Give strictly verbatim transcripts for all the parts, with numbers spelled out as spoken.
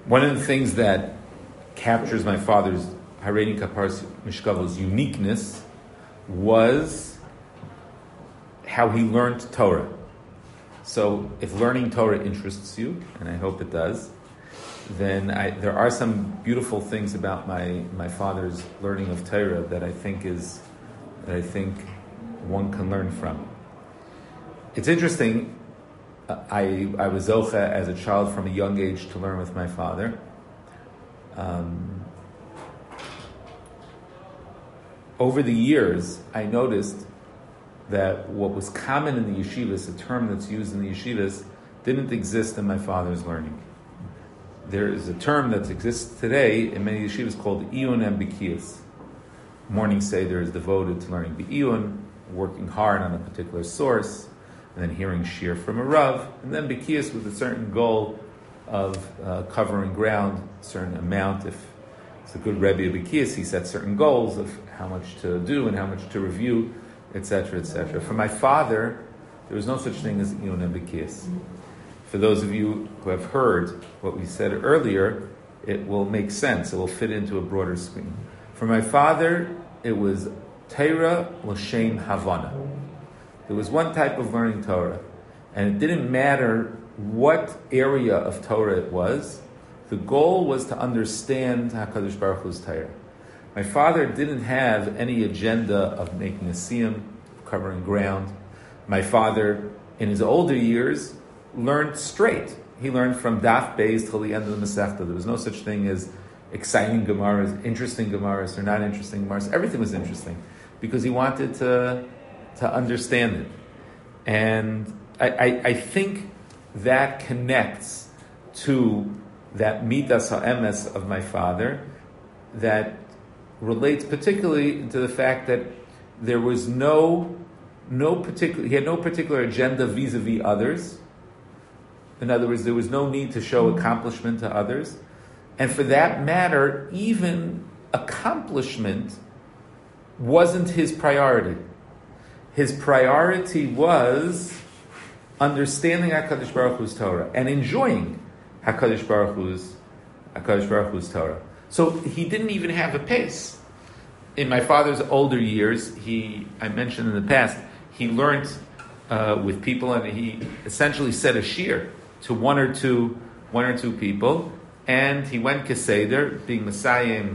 One of the things that captures my father's Hareini Kaparas Mishkavo's uniqueness was how he learned Torah. So if learning Torah interests you, and I hope it does, then I, there are some beautiful things about my, my father's learning of Torah that I think is that I think one can learn from. It's interesting. I I was zocha as a child from a young age to learn with my father. Um, over the years, I noticed that what was common in the yeshivas, a term that's used in the yeshivas, didn't exist in my father's learning. There is a term that exists today in many yeshivas called iyun and bikiyas. Morning seder is devoted to learning b'iyun, working hard on a particular source, and then hearing shir from a rav, and then bikiyas with a certain goal of uh, covering ground, a certain amount. If it's a good Rebbe of bikiyas, he sets certain goals of how much to do and how much to review, et cetera, et cetera. For my father, there was no such thing as iyun and bikiyas. For those of you who have heard what we said earlier, it will make sense. It will fit into a broader scheme. For my father, it was Torah l'shem Havana. There was one type of learning Torah, and it didn't matter what area of Torah it was. The goal was to understand HaKadosh Baruch Hu's Torah. My father didn't have any agenda of making a siyum, covering ground. My father, in his older years, learned straight. He learned from Daf Beis till the end of the Masechta. There was no such thing as exciting Gemaras, interesting Gemaras, or not interesting Gemaras. Everything was interesting because he wanted to to understand it. And I, I, I think that connects to that midas ha'emes of my father that relates particularly to the fact that there was no no particular he had no particular agenda vis-a-vis others. In other words, there was no need to show accomplishment to others. And for that matter, even accomplishment wasn't his priority. His priority was understanding HaKadosh Baruch Hu's Torah and enjoying HaKadosh Baruch Hu's, HaKadosh Baruch Hu's Torah. So he didn't even have a pace. In my father's older years, he, I mentioned in the past, he learned uh, with people, and he essentially said a shir to one or two, one or two people, and he went keseder, being Messiah,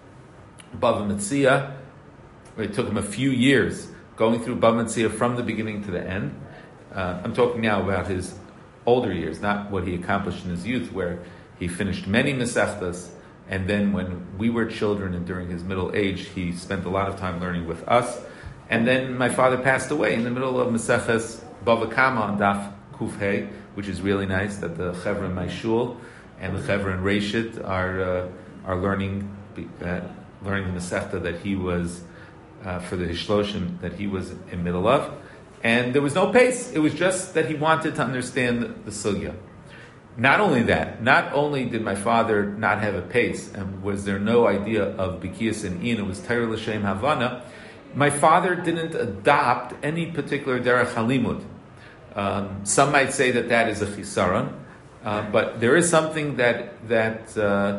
Bava Metzia. It took him a few years going through Bava Metzia from the beginning to the end. Uh, I'm talking now about his older years, not what he accomplished in his youth, where he finished many Masechtas, and then when we were children and during his middle age, he spent a lot of time learning with us. And then my father passed away in the middle of Maseches Bava Kama on Daf Kuf Hey, which is really nice that the Chevra in my shul and the Chevra in Reshit are uh, are learning uh, learning the Masechta that he was uh, for the Hishloshim that he was in middle of, and there was no pace. It was just that he wanted to understand the sugya. Not only that, not only did my father not have a pace, and was there no idea of Bikiyas and In, it was Torah l'shem Havana. My father didn't adopt any particular derech halimud. Um, some might say that that is a chisaron, uh, but there is something that that uh,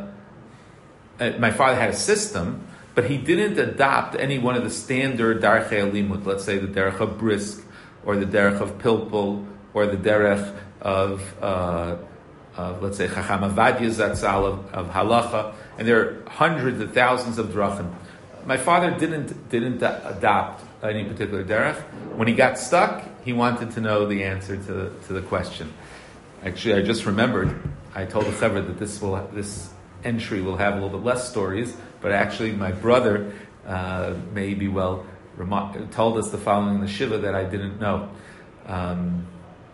uh, my father had a system, but he didn't adopt any one of the standard darchei halimud. Let's say the derech of brisk, or the derech of pilpul, or the derech of uh, of let's say Chacham Avadia Zatzal of, of halacha, and there are hundreds of thousands of drachim. My father didn't didn't adopt any particular derech. When he got stuck, he wanted to know the answer to to the question. Actually, I just remembered. I told the Chevra that this will this entry will have a little bit less stories, but actually, my brother uh, maybe well remo- told us the following in the shiva that I didn't know. Um,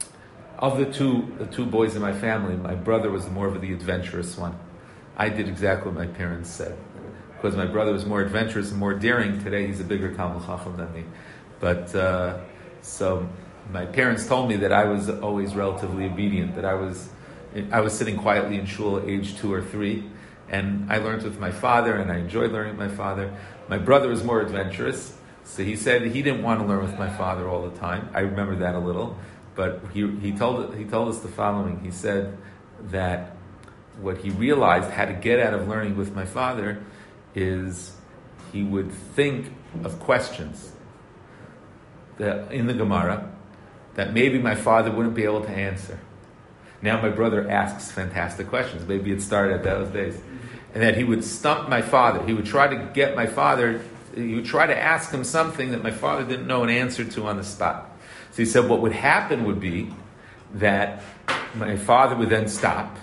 of the two the two boys in my family, my brother was more of the adventurous one. I did exactly what my parents said. Because my brother was more adventurous and more daring. Today he's a bigger Talmud Chacham than me. But, uh, so my parents told me that I was always relatively obedient, that I was I was sitting quietly in shul at age two or three, and I learned with my father, and I enjoyed learning with my father. My brother was more adventurous, so he said he didn't want to learn with my father all the time. I remember that a little, but he he told he told us the following. He said that what he realized how to get out of learning with my father is he would think of questions that in the Gemara that maybe my father wouldn't be able to answer. Now my brother asks fantastic questions. Maybe it started at those days. And that he would stump my father. He would try to get my father, he would try to ask him something that my father didn't know an answer to on the spot. So he said what would happen would be that my father would then stop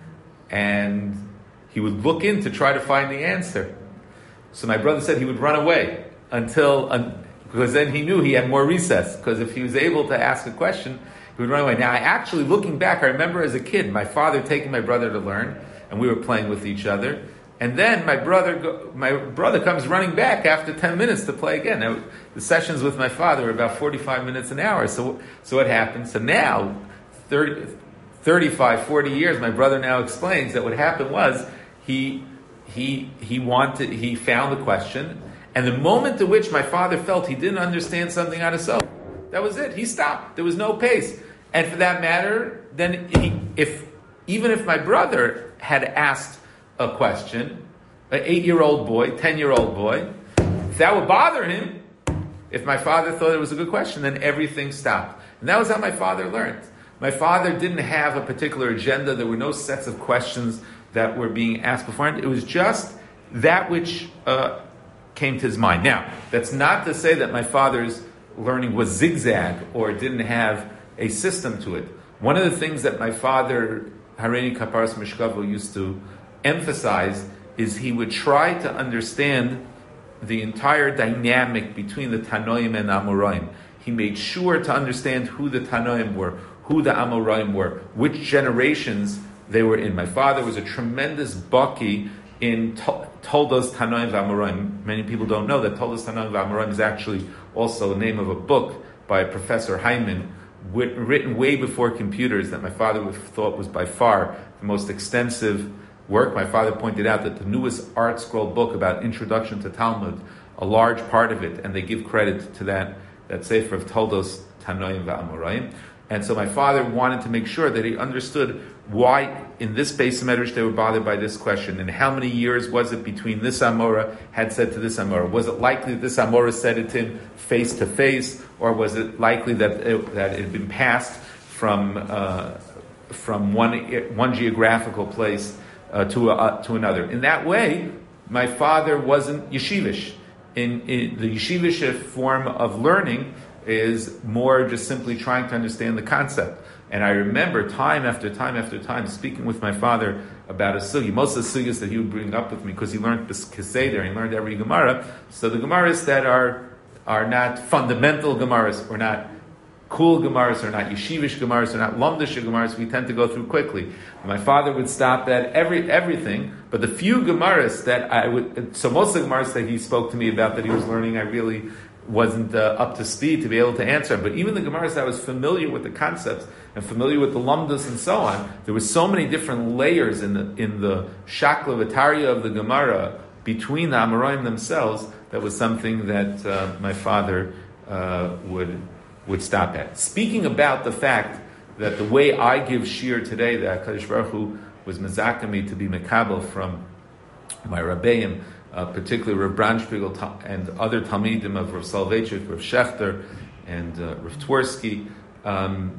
and he would look in to try to find the answer. So my brother said he would run away until, um, because then he knew he had more recess. Because if he was able to ask a question, he would run away. Now, I actually, looking back, I remember as a kid, my father taking my brother to learn, and we were playing with each other. And then my brother, go, my brother comes running back after ten minutes to play again. Now, the sessions with my father were about forty-five minutes an hour. So, so what happened? So now, thirty, thirty-five, forty years, my brother now explains that what happened was he he he wanted he found the question, and the moment to which my father felt he didn't understand something out of self, that was it. He stopped. There was no pace. And for that matter, then he, if even if my brother had asked a question, an eight-year-old boy, ten-year-old boy, if that would bother him, if my father thought it was a good question, then everything stopped. And that was how my father learned. My father didn't have a particular agenda. There were no sets of questions that were being asked beforehand. It was just that which uh, came to his mind. Now, that's not to say that my father's learning was zigzag or didn't have a system to it. One of the things that my father, Hareini Kaparas Mishkavo, used to emphasize is he would try to understand the entire dynamic between the Tanoim and Amoraim. He made sure to understand who the Tanoim were, who the Amoraim were, which generations they were in. My father was a tremendous baki in to- Toldos Tanoim V'Amoraim. Many people don't know that Toldos Tanoim V'Amoraim is actually also the name of a book by Professor Hyman, wit- written way before computers, that my father thought was by far the most extensive work. My father pointed out that the newest art scroll book about introduction to Talmud, a large part of it, and they give credit to that, that sefer of Toldos Tanoim V'Amoraim. And so my father wanted to make sure that he understood why in this Beis Medrash they were bothered by this question, and how many years was it between this Amora had said to this Amora. Was it likely that this Amora said it to him face to face, or was it likely that it, that it had been passed from uh, from one one geographical place uh, to a, uh, to another? In that way, my father wasn't yeshivish. In, in the yeshivish form of learning is more just simply trying to understand the concept. And I remember time after time after time speaking with my father about a sugi. Most of the sugyas that he would bring up with me, because he learned Keseder, he learned every Gemara. So the Gemaras that are are not fundamental Gemaras, or not cool Gemaras, or not yeshivish Gemaras, or not lumdish Gemaras, we tend to go through quickly. My father would stop at every everything, but the few Gemaras that I would, so most of the Gemaras that he spoke to me about that he was learning, I really wasn't uh, up to speed to be able to answer. But even the Gemaras that I was familiar with the concepts and familiar with the Lamdas and so on, there were so many different layers in the in the Shakla V'Tarya of the Gemara between the Amoraim themselves. That was something that uh, my father uh, would would stop at. Speaking about the fact that the way I give shir today, that HaKadosh Baruch Hu was mezakah to be mekabel from my Rabbeim, Uh, particularly Rav Branspiegel and other Talmidim of Rav Soloveitchik, Rav Shechter, and uh, Rav Twersky, um,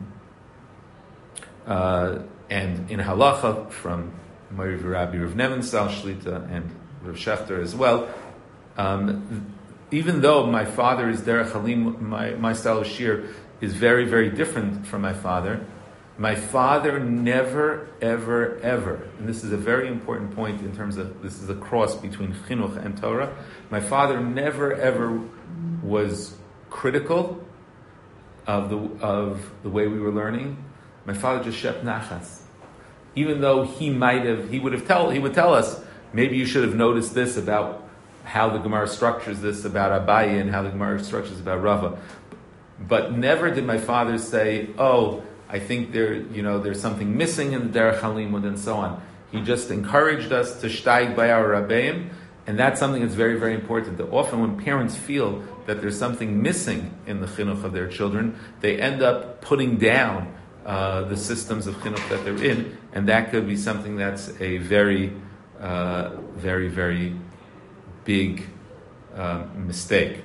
uh, and in Halacha from Mori Rabbi Rav Nevensal Shlita and Rav Shechter as well. Um, even though my father is Derech Halim, my, my style of shir is very, very different from my father. My father never, ever, ever, and this is a very important point in terms of, this is a cross between chinuch and Torah. My father never, ever was critical of the of the way we were learning. My father just shep nachas, even though he might have, he would have tell, he would tell us, maybe you should have noticed this about how the Gemara structures this about Abaye and how the Gemara structures about Rava, but never did my father say, oh, I think there, you know, there's something missing in the Derech HaLimud and so on. He just encouraged us to steig by our Rabbeim, and that's something that's very, very important. That often when parents feel that there's something missing in the chinuch of their children, they end up putting down uh, the systems of chinuch that they're in, and that could be something that's a very, uh, very, very big uh, mistake.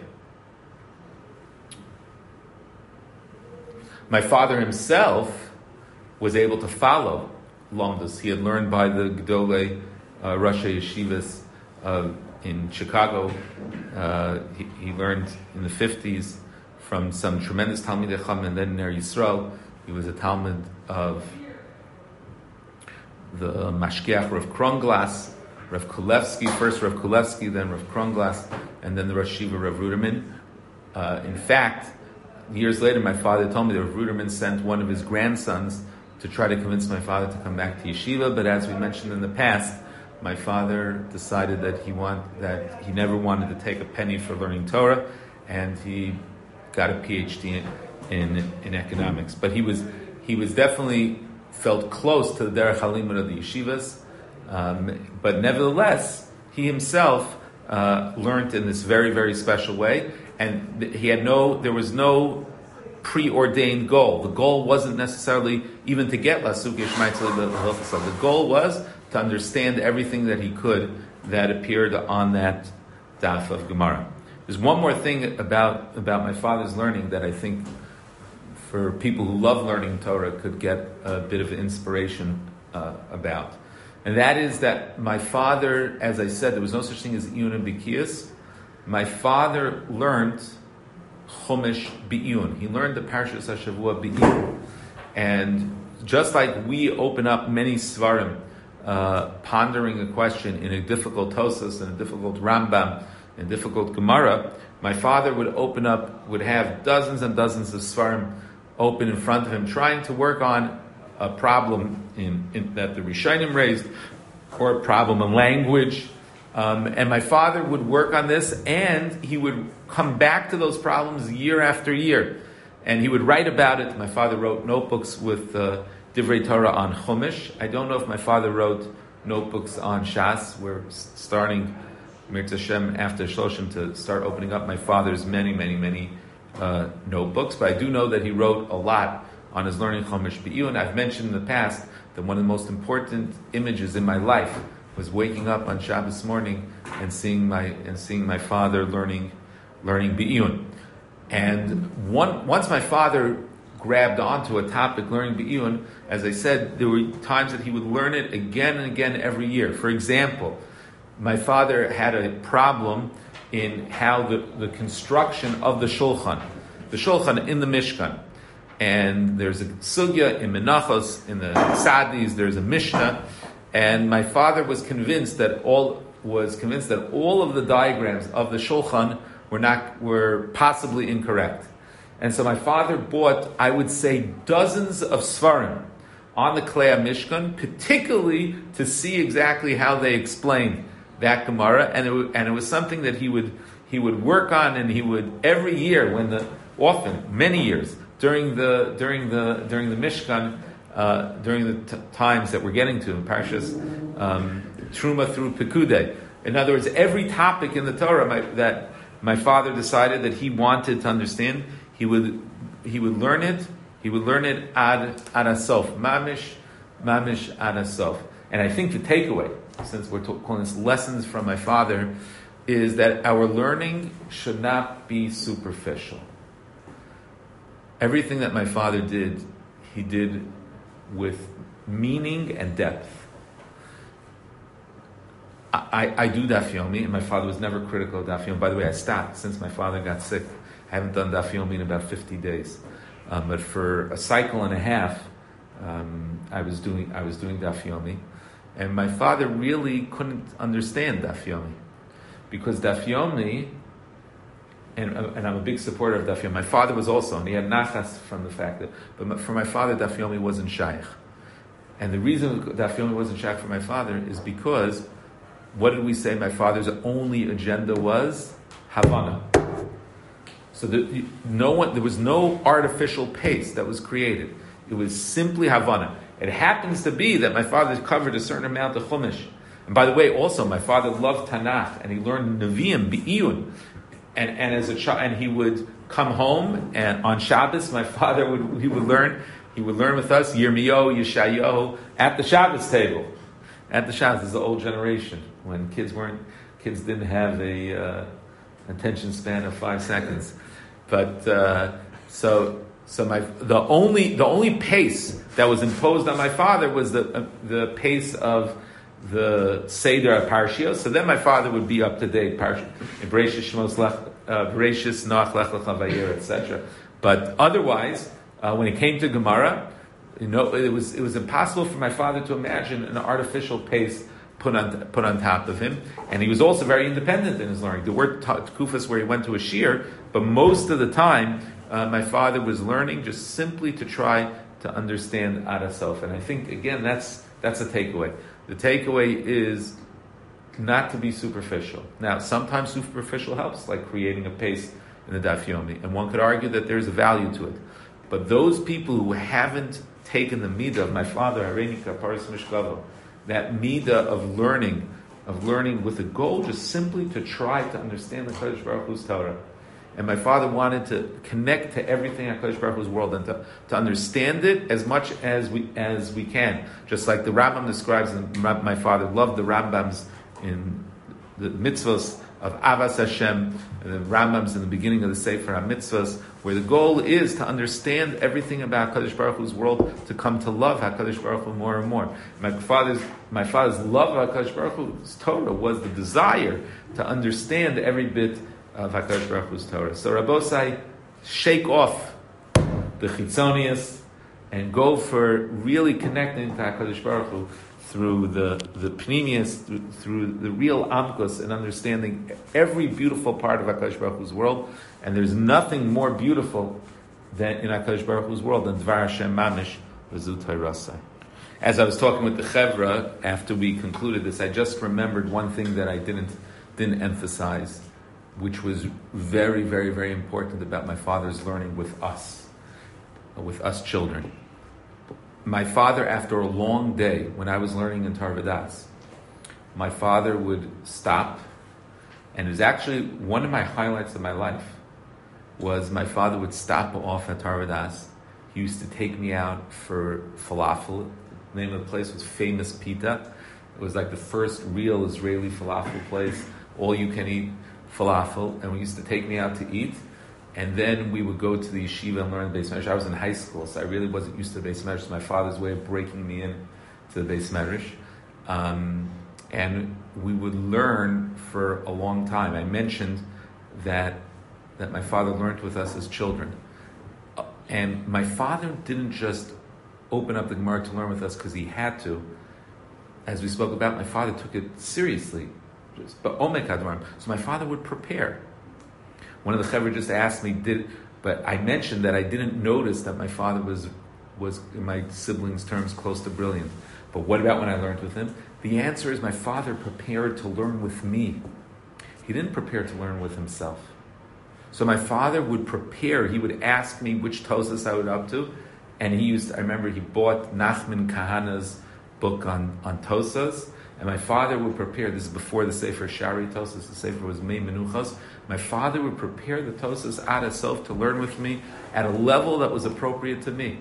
My father himself was able to follow Lomdus. He had learned by the Gedolei uh, Rashi Yeshivas uh, in Chicago. Uh, he, he learned in the fifties from some tremendous Talmidei Chacham, and then in Eretz Yisrael, he was a Talmud of the Mashgiach Rav Kronglas, Rav Kulevsky, first Rav Kulevsky, then Rav Kronglas, and then the Rosh Yeshiva Rav Ruderman. Uh, in fact, years later, my father told me that Rav Ruderman sent one of his grandsons to try to convince my father to come back to yeshiva, but as we mentioned in the past, my father decided that he want that he never wanted to take a penny for learning Torah, and he got a P H D in in, in economics. But he was he was definitely felt close to the Derech HaLimud of the yeshivas, um, but nevertheless, he himself uh, learned in this very, very special way, and he had no, there was no preordained goal. The goal wasn't necessarily even to get Lasuk Yishmaitzli B'Hilchasal. The goal was to understand everything that he could that appeared on that daf of Gemara. There's one more thing about, about my father's learning that I think for people who love learning Torah could get a bit of inspiration uh, about. And that is that my father, as I said, there was no such thing as Iyun and Bikiyas. My father learned Chumash B'iyun. He learned the Parshas HaShavua B'iyun. And just like we open up many Svarim, uh, pondering a question in a difficult Tosas, in a difficult Rambam, in a difficult Gemara, my father would open up, would have dozens and dozens of Svarim open in front of him, trying to work on a problem in, in that the Rishonim raised, or a problem in language. Um, and my father would work on this, and he would come back to those problems year after year. And he would write about it. My father wrote notebooks with uh, Divrei Torah on Chumash. I don't know if my father wrote notebooks on Shas. We're starting, Mirz Hashem, after Shloshim to start opening up my father's many, many, many uh, notebooks. But I do know that he wrote a lot on his learning Chumash B'iyun. I've mentioned in the past that one of the most important images in my life was waking up on Shabbos morning and seeing my and seeing my father learning learning B'iyun. And one, once my father grabbed onto a topic, learning B'iyun, as I said, there were times that he would learn it again and again every year. For example, my father had a problem in how the, the construction of the Shulchan, the Shulchan in the Mishkan. And there's a sugya in Menachos, in the Sadis, there's a Mishnah, and my father was convinced that all was convinced that all of the diagrams of the Shulchan were not were possibly incorrect. And so my father bought, I would say, dozens of Svarim on the Klei Mishkan, particularly to see exactly how they explained that Gemara, and it, and it was something that he would he would work on, and he would every year, when the often many years during the during the during the Mishkan, uh, during the t- times that we're getting to in Parshas um, Truma through Pekudei. In other words, every topic in the Torah my, that my father decided that he wanted to understand, he would he would learn it. He would learn it ad ad asof, mamish mamish ad asof. And I think the takeaway, since we're to- calling this lessons from my father, is that our learning should not be superficial. Everything that my father did, he did with meaning and depth. I, I, I do Daf Yomi, and my father was never critical of Daf Yomi. By the way, I stopped since my father got sick. I haven't done Daf Yomi in about fifty days. Um, but for a cycle and a half, um, I was doing I was doing Daf Yomi. And my father really couldn't understand Daf Yomi, because Daf Yomi, and, and I'm a big supporter of Daf Yomi. My father was also, and he had nachas from the fact that, but for my father, Daf Yomi wasn't shaykh. And the reason Daf Yomi wasn't shaykh for my father is because, what did we say my father's only agenda was? Havana. So the, no one, there was no artificial pace that was created. It was simply Havana. It happens to be that my father covered a certain amount of Chumash. And by the way, also, my father loved Tanakh, and he learned Nevi'im, B'iyun. And, and as a child, and he would come home, and on Shabbos, my father would, he would learn, he would learn with us Yirmiyahu, Yeshayahu at the Shabbos table. At the Shabbos, this is the old generation when kids weren't, kids didn't have a uh, attention span of five seconds. But uh, so so my the only the only pace that was imposed on my father was the uh, the pace of the Seder Parshios. So then my father would be up to date, Bereshis Shmos Lech, Bereshis Noach Lech Lecha Vayera, et cetera. But otherwise, uh, when it came to Gemara, you know, it was it was impossible for my father to imagine an artificial pace put on put on top of him, and he was also very independent in his learning. There were kufas where he went to a shir, but most of the time, uh, my father was learning just simply to try to understand Adasof. And I think again, that's that's a takeaway. The takeaway is not to be superficial. Now, sometimes superficial helps, like creating a pace in the Daf Yomi, and one could argue that there's a value to it. But those people who haven't taken the midah of my father, Harenika Paris Mishkavo, that midah of learning, of learning with a goal just simply to try to understand the Kadosh Baruch Hu's Torah. And my father wanted to connect to everything in HaKadosh Baruch Hu's world and to, to understand it as much as we as we can. Just like the Rambam describes, and my father loved the Rambams in the mitzvahs of Avas Hashem, and the Rambams in the beginning of the Sefer HaMitzvahs, where the goal is to understand everything about HaKadosh Baruch Hu's world, to come to love HaKadosh Baruch Hu more and more. My father's my father's love of HaKadosh Baruch Hu's Torah was the desire to understand every bit of HaKadosh Baruch Hu's Torah. So Rabbosai, shake off the chitzonius and go for really connecting to HaKadosh Baruch Hu through the the pnimius, through, through the real amkus, and understanding every beautiful part of HaKadosh Baruch Hu's world. And there's nothing more beautiful than in HaKadosh Baruch Hu's world than Dvar Hashem Mamish v'zu Torasai. As I was talking with the Chevra after we concluded this, I just remembered one thing that I didn't didn't emphasize, which was very, very, very important about my father's learning with us, with us children. My father, after a long day, when I was learning in Tarvadas, my father would stop, and it was actually one of my highlights of my life, was my father would stop off at Tarvadas. He used to take me out for falafel. The name of the place was Famous Pita. It was like the first real Israeli falafel place, all you can eat falafel, and we used to take me out to eat, and then we would go to the yeshiva and learn the Beis Medrash. I was in high school, so I really wasn't used to the Beis Medrash. It's my father's way of breaking me in to the Beis Medrash. Um, and we would learn for a long time. I mentioned that that my father learned with us as children. Uh, and my father didn't just open up the Gemara to learn with us because he had to. As we spoke about, my father took it seriously. But Omek Advarim. So my father would prepare. One of the Chevra just asked me, did, but I mentioned that I didn't notice that my father was, was in my siblings' terms, close to brilliant. But what about when I learned with him? The answer is my father prepared to learn with me. He didn't prepare to learn with himself. So my father would prepare. He would ask me which Tosas I would up to, and he used. I remember he bought Nachman Kahana's book on on Tosas. And my father would prepare, this is before the Sefer Shari Tosas, the Sefer was Mei Menuchos. My father would prepare the Tosas out of self to learn with me at a level that was appropriate to me.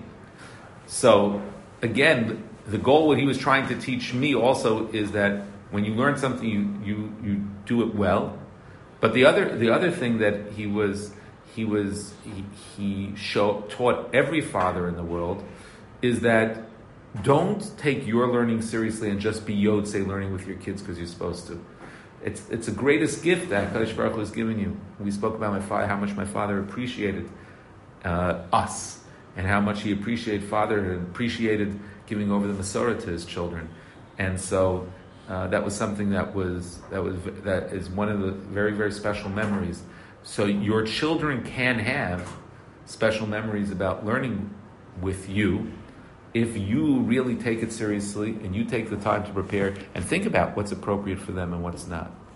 So, again, the goal, what he was trying to teach me also is that when you learn something, you you, you do it well. But the other the other thing that he was, he was, he, he show, taught every father in the world is that don't take your learning seriously and just be Yotzei learning with your kids because you're supposed to. It's it's the greatest gift that HaKadosh Baruch Hu has given you. We spoke about my father, how much my father appreciated uh, us, and how much he appreciated father and appreciated giving over the Masorah to his children. And so uh, that was something that was that was that is one of the very, very special memories. So your children can have special memories about learning with you if you really take it seriously and you take the time to prepare and think about what's appropriate for them and what's not.